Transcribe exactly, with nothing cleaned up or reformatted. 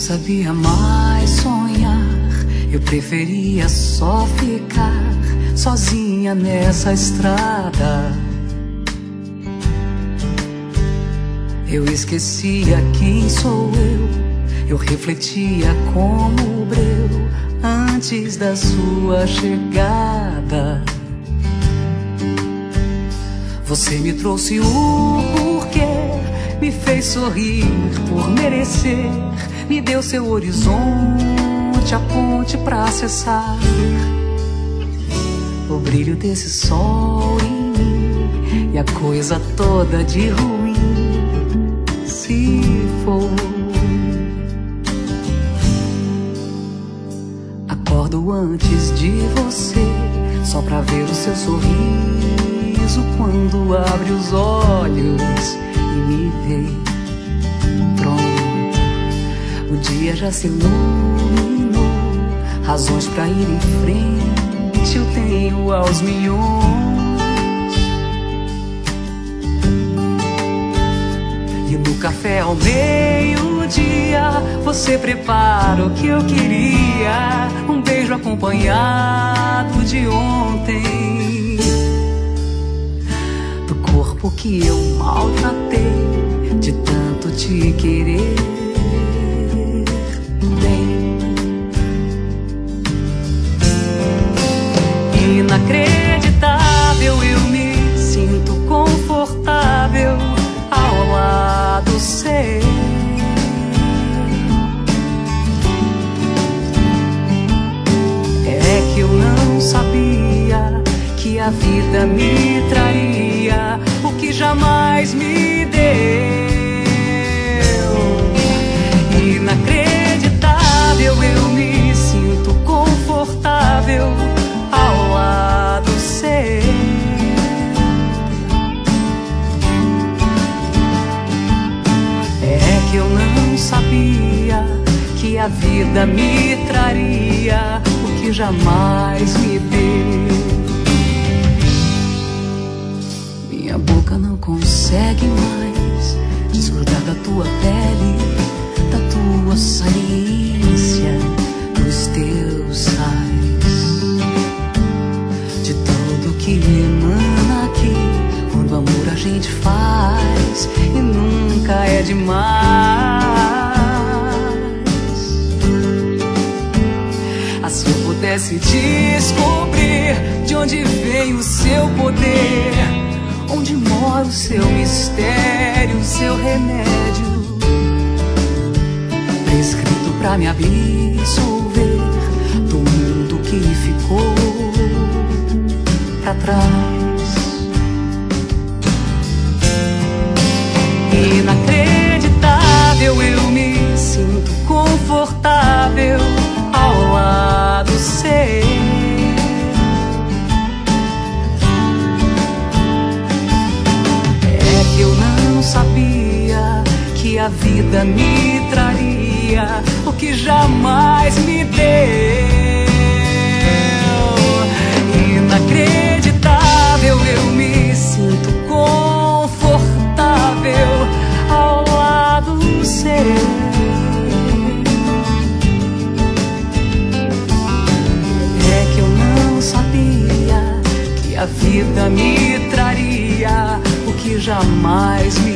sabia mais sonhar, eu preferia só ficar sozinha nessa estrada. Eu esquecia quem sou eu, eu refletia como o breu antes da sua chegada. Você me trouxe o porquê, me fez sorrir por merecer, me deu seu horizonte, a ponte pra acessar o brilho desse sol em mim, e a coisa toda de ruim se foi. Acordo antes de você, só pra ver o seu sorriso quando abre os olhos e me vê. Pronto, o dia já se iluminou, razões pra ir em frente eu tenho aos milhões. E no café ao meio-dia você prepara o que eu queria, um beijo acompanhado de ontem, do corpo que eu maltratei de tanto te querer bem. Inacreditável, eu me sinto confortável ao lado seu. É que eu não sabia que a vida me traria o que jamais me deu. Inacreditável, eu me sinto confortável ao lado seu. É que eu não sabia que a vida me traria o que jamais me deu. Minha boca não consegue mais desgrudar da tua pele, da tua saliência, dos teus sais, de tudo que emana aqui quando amor a gente faz e nunca é demais. Ah, se eu pudesse descobrir de onde vem o seu poder, onde mora o seu mistério, o seu remédio, prescrito pra me absolver do mundo que ficou pra trás. Inacreditável, eu me sinto confortável ao lado seu. É que eu não sabia que a vida me traria o que jamais me deu. Inacreditável, eu me sinto confortável ao lado seu. É que eu não sabia que a vida me traria o que jamais me